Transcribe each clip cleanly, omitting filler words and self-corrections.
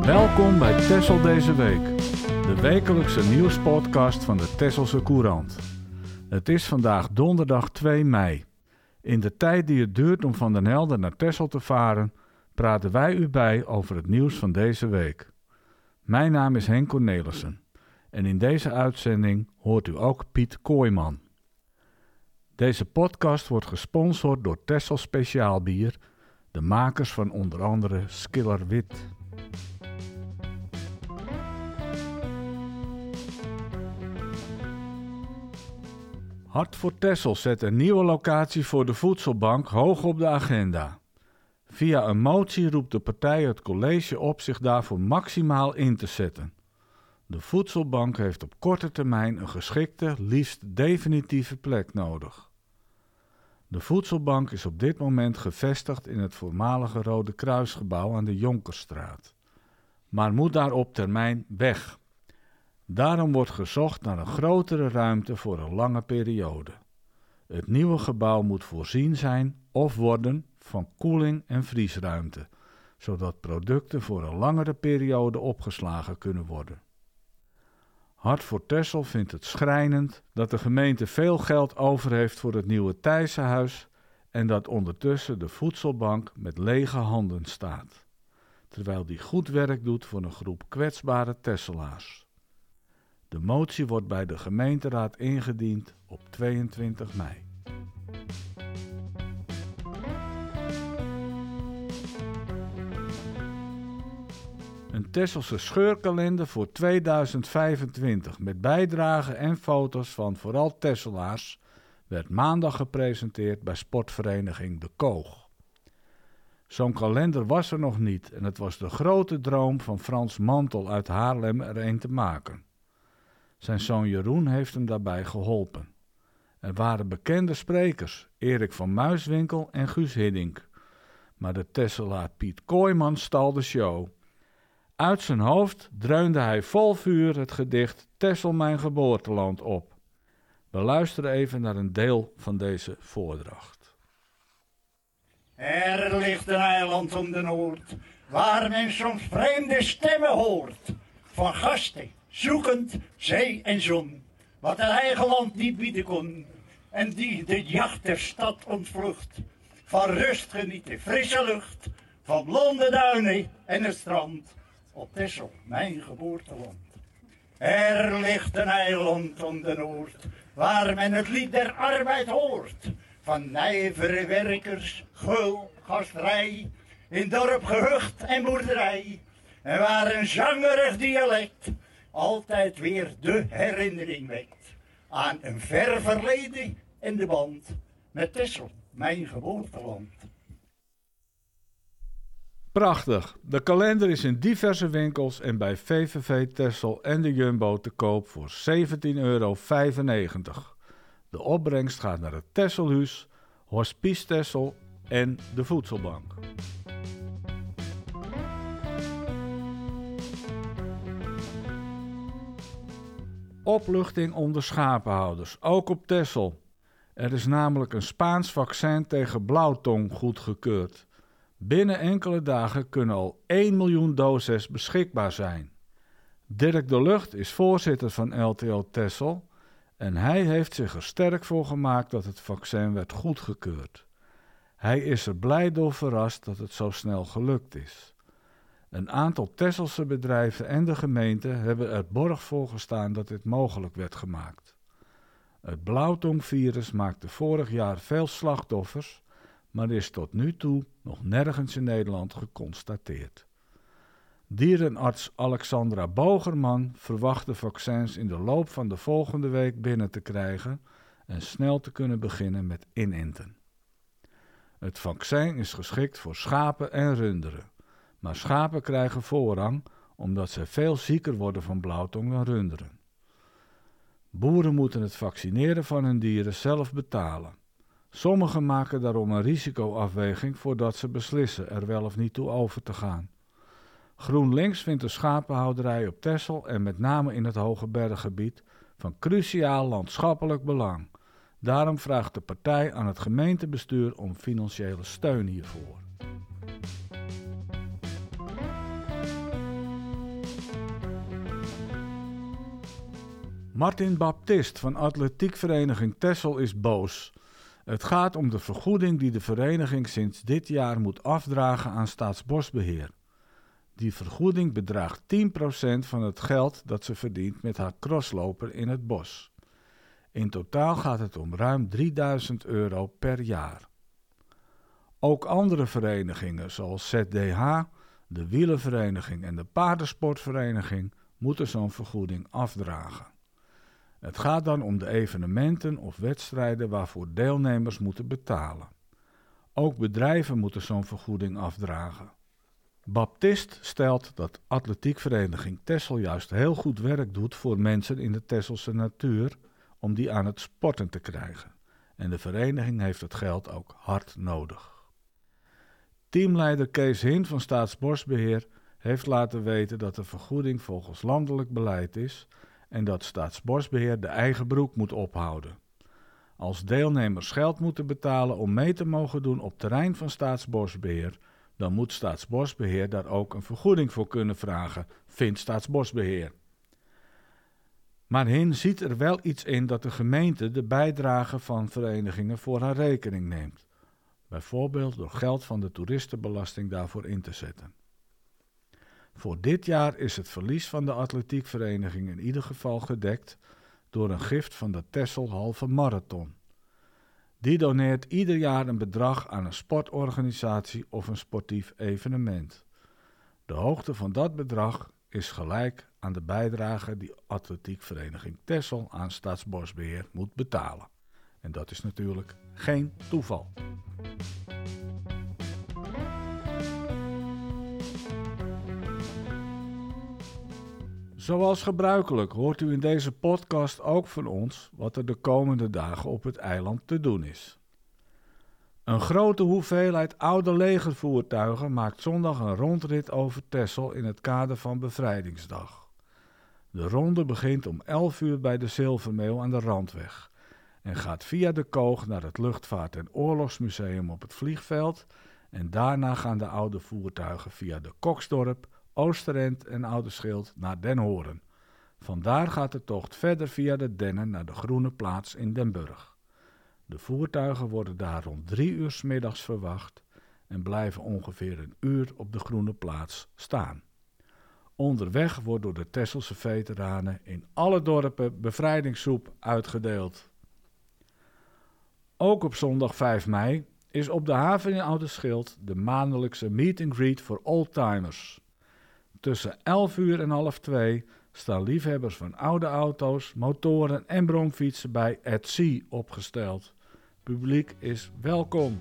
Welkom bij Texel deze week, de wekelijkse nieuwspodcast van de Texelse Courant. Het is vandaag donderdag 2 mei. In de tijd die het duurt om van Den Helder naar Texel te varen, praten wij u bij over het nieuws van deze week. Mijn naam is Henk Cornelissen en in deze uitzending hoort u ook Piet Kooijman. Deze podcast wordt gesponsord door Texel Speciaal Bier, de makers van onder andere Skiller Wit. Hart voor Texel zet een nieuwe locatie voor de voedselbank hoog op de agenda. Via een motie roept de partij het college op zich daarvoor maximaal in te zetten. De voedselbank heeft op korte termijn een geschikte, liefst definitieve plek nodig. De voedselbank is op dit moment gevestigd in het voormalige Rode Kruisgebouw aan de Jonkerstraat, maar moet daar op termijn weg. Daarom wordt gezocht naar een grotere ruimte voor een lange periode. Het nieuwe gebouw moet voorzien zijn of worden van koeling- en vriesruimte, zodat producten voor een langere periode opgeslagen kunnen worden. Hart voor Texel vindt het schrijnend dat de gemeente veel geld over heeft voor het nieuwe Thijssenhuis en dat ondertussen de voedselbank met lege handen staat, terwijl die goed werk doet voor een groep kwetsbare Texelaars. De motie wordt bij de gemeenteraad ingediend op 22 mei. Een Texelse scheurkalender voor 2025 met bijdragen en foto's van vooral Texelaars werd maandag gepresenteerd bij sportvereniging De Koog. Zo'n kalender was er nog niet en het was de grote droom van Frans Mantel uit Haarlem er een te maken. Zijn zoon Jeroen heeft hem daarbij geholpen. Er waren bekende sprekers, Erik van Muiswinkel en Guus Hiddink. Maar de Texelaar Piet Kooijman stal de show. Uit zijn hoofd dreunde hij vol vuur het gedicht Texel mijn geboorteland op. We luisteren even naar een deel van deze voordracht. Er ligt een eiland om de Noord, waar men soms vreemde stemmen hoort. Van gasten, zoekend zee en zon, wat het eigen land niet bieden kon. En die de jacht der stad ontvlucht. Van rust genieten, frisse lucht, van blonde duinen en het strand. Op Texel, mijn geboorteland. Er ligt een eiland om de Noord, waar men het lied der arbeid hoort. Van nijvere werkers, geul, gasterij, in dorp, gehucht en boerderij. En waar een zangerig dialect altijd weer de herinnering wekt aan een ver verleden en de band met Texel, mijn geboorteland. Prachtig. De kalender is in diverse winkels en bij VVV Texel en de Jumbo te koop voor €17,95. De opbrengst gaat naar het Texelhuis, Hospice Texel en de Voedselbank. Opluchting onder schapenhouders, ook op Texel. Er is namelijk een Spaans vaccin tegen blauwtong goedgekeurd. Binnen enkele dagen kunnen al 1 miljoen doses beschikbaar zijn. Dirk de Lucht is voorzitter van LTO Texel en hij heeft zich er sterk voor gemaakt dat het vaccin werd goedgekeurd. Hij is er blij door verrast dat het zo snel gelukt is. Een aantal Texelse bedrijven en de gemeente hebben er borg voor gestaan dat dit mogelijk werd gemaakt. Het blauwtongvirus maakte vorig jaar veel slachtoffers, maar is tot nu toe nog nergens in Nederland geconstateerd. Dierenarts Alexandra Bogerman verwacht de vaccins in de loop van de volgende week binnen te krijgen en snel te kunnen beginnen met inenten. Het vaccin is geschikt voor schapen en runderen, maar schapen krijgen voorrang omdat ze veel zieker worden van blauwtong dan runderen. Boeren moeten het vaccineren van hun dieren zelf betalen. Sommigen maken daarom een risicoafweging voordat ze beslissen er wel of niet toe over te gaan. GroenLinks vindt de schapenhouderij op Texel en met name in het Hogeberggebied van cruciaal landschappelijk belang. Daarom vraagt de partij aan het gemeentebestuur om financiële steun hiervoor. Martin Baptist van Atletiekvereniging Texel is boos. Het gaat om de vergoeding die de vereniging sinds dit jaar moet afdragen aan Staatsbosbeheer. Die vergoeding bedraagt 10% van het geld dat ze verdient met haar crossloper in het bos. In totaal gaat het om ruim €3000 per jaar. Ook andere verenigingen zoals ZDH, de wielervereniging en de paardensportvereniging moeten zo'n vergoeding afdragen. Het gaat dan om de evenementen of wedstrijden waarvoor deelnemers moeten betalen. Ook bedrijven moeten zo'n vergoeding afdragen. Baptist stelt dat Atletiekvereniging Texel juist heel goed werk doet voor mensen in de Texelse natuur om die aan het sporten te krijgen. En de vereniging heeft het geld ook hard nodig. Teamleider Kees Hint van Staatsbosbeheer heeft laten weten dat de vergoeding volgens landelijk beleid is en dat Staatsbosbeheer de eigen broek moet ophouden. Als deelnemers geld moeten betalen om mee te mogen doen op terrein van Staatsbosbeheer, dan moet Staatsbosbeheer daar ook een vergoeding voor kunnen vragen, vindt Staatsbosbeheer. Maar Hin ziet er wel iets in dat de gemeente de bijdrage van verenigingen voor haar rekening neemt. Bijvoorbeeld door geld van de toeristenbelasting daarvoor in te zetten. Voor dit jaar is het verlies van de atletiekvereniging in ieder geval gedekt door een gift van de Texel Halve Marathon. Die doneert ieder jaar een bedrag aan een sportorganisatie of een sportief evenement. De hoogte van dat bedrag is gelijk aan de bijdrage die atletiekvereniging Texel aan Staatsbosbeheer moet betalen. En dat is natuurlijk geen toeval. Zoals gebruikelijk hoort u in deze podcast ook van ons wat er de komende dagen op het eiland te doen is. Een grote hoeveelheid oude legervoertuigen maakt zondag een rondrit over Texel in het kader van Bevrijdingsdag. De ronde begint om 11 uur bij de Zilvermeeuw aan de Randweg en gaat via de Koog naar het Luchtvaart- en Oorlogsmuseum op het vliegveld en daarna gaan de oude voertuigen via de Koksdorp, Oosterend en Ouderschild naar Den Horen. Vandaar gaat de tocht verder via de Dennen naar de Groene Plaats in Den Burg. De voertuigen worden daar rond 3 uur 's middags verwacht en blijven ongeveer een uur op de Groene Plaats staan. Onderweg wordt door de Texelse veteranen in alle dorpen bevrijdingssoep uitgedeeld. Ook op zondag 5 mei is op de haven in Ouderschild de maandelijkse meet and greet voor oldtimers. Tussen 11 uur en half 2 staan liefhebbers van oude auto's, motoren en bromfietsen bij At Sea opgesteld. Publiek is welkom.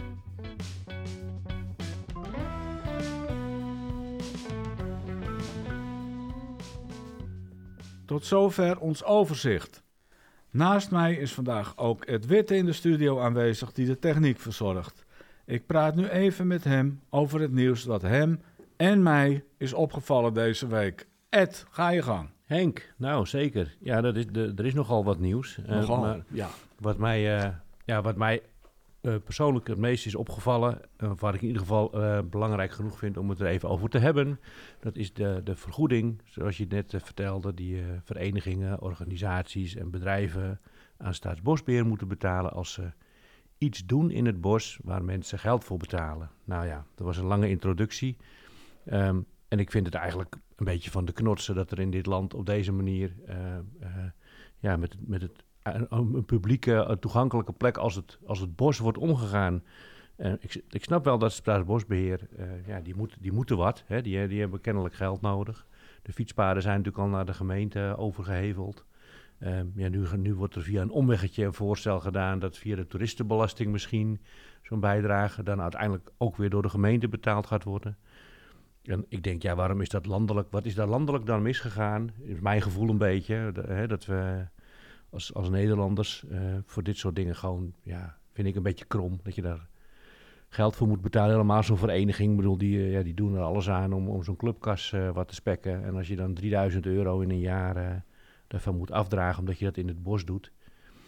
Tot zover ons overzicht. Naast mij is vandaag ook Ed Witte in de studio aanwezig die de techniek verzorgt. Ik praat nu even met hem over het nieuws dat hem en mij is opgevallen deze week. Ed, ga je gang. Henk, nou zeker. Ja, er is nogal wat nieuws. Nogal, maar ja. Wat mij persoonlijk het meest is opgevallen, wat ik in ieder geval belangrijk genoeg vind om het er even over te hebben, dat is de vergoeding, zoals je net vertelde, die verenigingen, organisaties en bedrijven aan Staatsbosbeheer moeten betalen als ze iets doen in het bos waar mensen geld voor betalen. Nou ja, dat was een lange introductie. En ik vind het eigenlijk een beetje van de knotsen dat er in dit land op deze manier een publieke, toegankelijke plek als het bos wordt omgegaan. Ik snap wel dat Staatsbosbeheer, die moeten wat. Hè? Die hebben kennelijk geld nodig. De fietspaden zijn natuurlijk al naar de gemeente overgeheveld. Nu wordt er via een omweggetje een voorstel gedaan dat via de toeristenbelasting misschien zo'n bijdrage dan uiteindelijk ook weer door de gemeente betaald gaat worden. En ik denk, waarom is dat landelijk? Wat is daar landelijk dan misgegaan? Is mijn gevoel een beetje, dat we als Nederlanders voor dit soort dingen gewoon, vind ik een beetje krom. Dat je daar geld voor moet betalen. Helemaal zo'n vereniging, ik bedoel, die doen er alles aan om zo'n clubkas wat te spekken. En als je dan €3000 in een jaar daarvan moet afdragen, omdat je dat in het bos doet.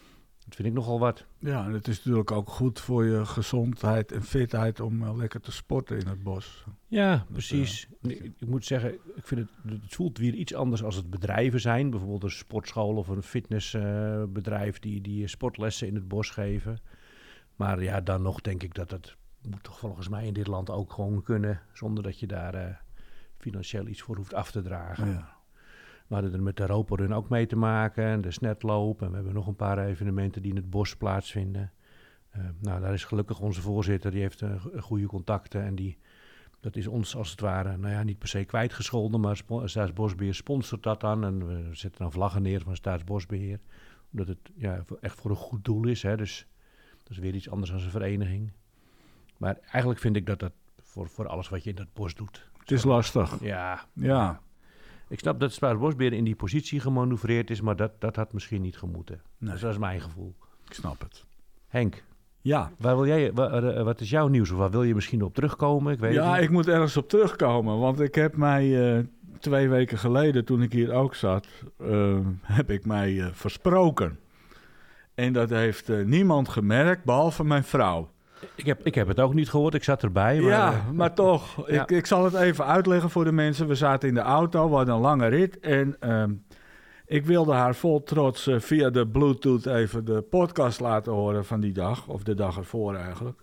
Dat vind ik nogal wat. Ja, en het is natuurlijk ook goed voor je gezondheid en fitheid om lekker te sporten in het bos. Ja, precies. Ik moet zeggen, ik vind het voelt weer iets anders als het bedrijven zijn. Bijvoorbeeld een sportschool of een fitnessbedrijf die sportlessen in het bos geven. Maar ja, dan nog denk ik dat het moet toch volgens mij in dit land ook gewoon kunnen, zonder dat je daar financieel iets voor hoeft af te dragen. Ja. We hadden er met de Roperun ook mee te maken, en de snetloop. En we hebben nog een paar evenementen die in het bos plaatsvinden. Nou, daar is gelukkig onze voorzitter, die heeft goede contacten. En dat is ons als het ware, nou ja, niet per se kwijtgescholden, maar Staatsbosbeheer sponsort dat dan. En we zetten dan vlaggen neer van Staatsbosbeheer. Omdat het echt voor een goed doel is. Hè? Dus dat is weer iets anders dan een vereniging. Maar eigenlijk vind ik dat voor alles wat je in dat bos doet. Het is lastig. Ja. Ik snap dat Staatsbosbeheer in die positie gemanoeuvreerd is, maar dat had misschien niet gemoeten. Nee. Dus dat is mijn gevoel. Ik snap het. Henk, Ja. wat is jouw nieuws? Of waar wil je misschien op terugkomen? Ik weet het niet. Ik moet ergens op terugkomen. Want ik heb mij 2 weken geleden, toen ik hier ook zat, heb ik mij versproken. En dat heeft niemand gemerkt, behalve mijn vrouw. Ik heb het ook niet gehoord, ik zat erbij. Maar, maar toch. Ja. Ik zal het even uitleggen voor de mensen. We zaten in de auto, we hadden een lange rit. En ik wilde haar vol trots via de Bluetooth even de podcast laten horen van die dag. Of de dag ervoor eigenlijk.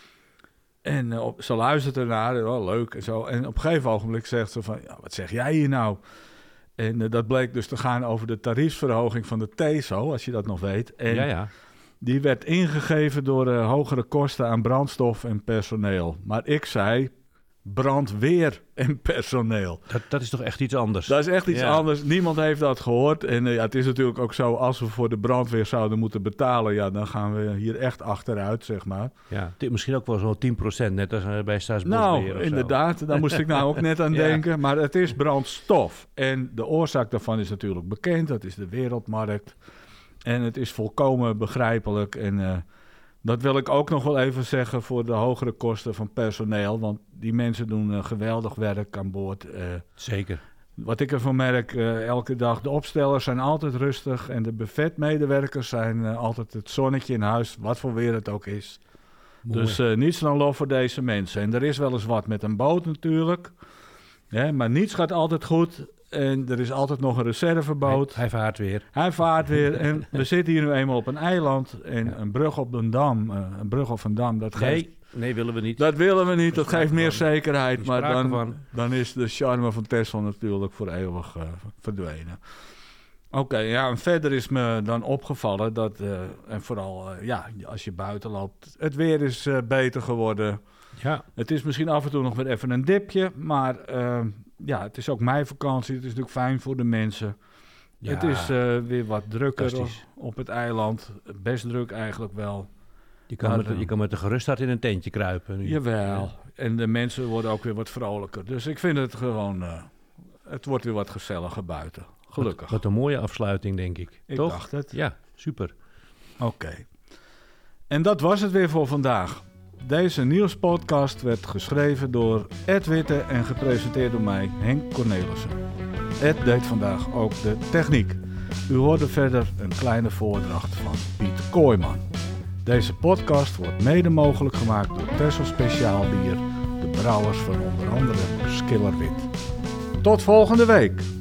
En ze luistert ernaar, leuk en zo. En op een gegeven ogenblik zegt ze van, ja, wat zeg jij hier nou? En dat bleek dus te gaan over de tariefsverhoging van de TESO, als je dat nog weet. En ja. die werd ingegeven door hogere kosten aan brandstof en personeel. Maar ik zei brandweer en personeel. Dat is toch echt iets anders? Dat is echt iets anders. Niemand heeft dat gehoord. En het is natuurlijk ook zo, als we voor de brandweer zouden moeten betalen, ja, dan gaan we hier echt achteruit, zeg maar. Ja, misschien ook wel zo'n 10%, net als bij Staatsbosbeheer. Nou, inderdaad. Daar moest ik nou ook net aan denken. Maar het is brandstof. En de oorzaak daarvan is natuurlijk bekend. Dat is de wereldmarkt. En het is volkomen begrijpelijk. En dat wil ik ook nog wel even zeggen voor de hogere kosten van personeel. Want die mensen doen geweldig werk aan boord. Zeker. Wat ik ervan merk, elke dag, de opstellers zijn altijd rustig. En de buffetmedewerkers zijn altijd het zonnetje in huis, wat voor weer het ook is. Mooi. Dus niets dan lof voor deze mensen. En er is wel eens wat met een boot natuurlijk. Ja, maar niets gaat altijd goed. En er is altijd nog een reserveboot. Hij vaart weer. Hij vaart weer. En we zitten hier nu eenmaal op een eiland. En een brug op een dam. Een brug of een dam, dat geeft... Nee, willen we niet. Dat willen we niet. Dat geeft meer zekerheid. Maar dan is de charme van Texel natuurlijk voor eeuwig verdwenen. Oké, en verder is me dan opgevallen dat... en vooral, als je buiten loopt... Het weer is beter geworden. Ja. Het is misschien af en toe nog weer even een dipje. Maar... het is ook meivakantie. Het is natuurlijk fijn voor de mensen. Ja, het is weer wat drukker op het eiland. Best druk eigenlijk wel. Je kan met de gerustheid in een tentje kruipen. Nu. Jawel. En de mensen worden ook weer wat vrolijker. Dus ik vind het gewoon... het wordt weer wat gezelliger buiten. Gelukkig. Wat een mooie afsluiting, denk ik. Ik Toch? dacht het. Ja, super. Oké. En dat was het weer voor vandaag. Deze nieuwspodcast werd geschreven door Ed Witte en gepresenteerd door mij, Henk Cornelissen. Ed deed vandaag ook de techniek. U hoorde verder een kleine voordracht van Piet Kooijman. Deze podcast wordt mede mogelijk gemaakt door Texel Speciaal Bier, de brouwers van onder andere Skillerwit. Tot volgende week!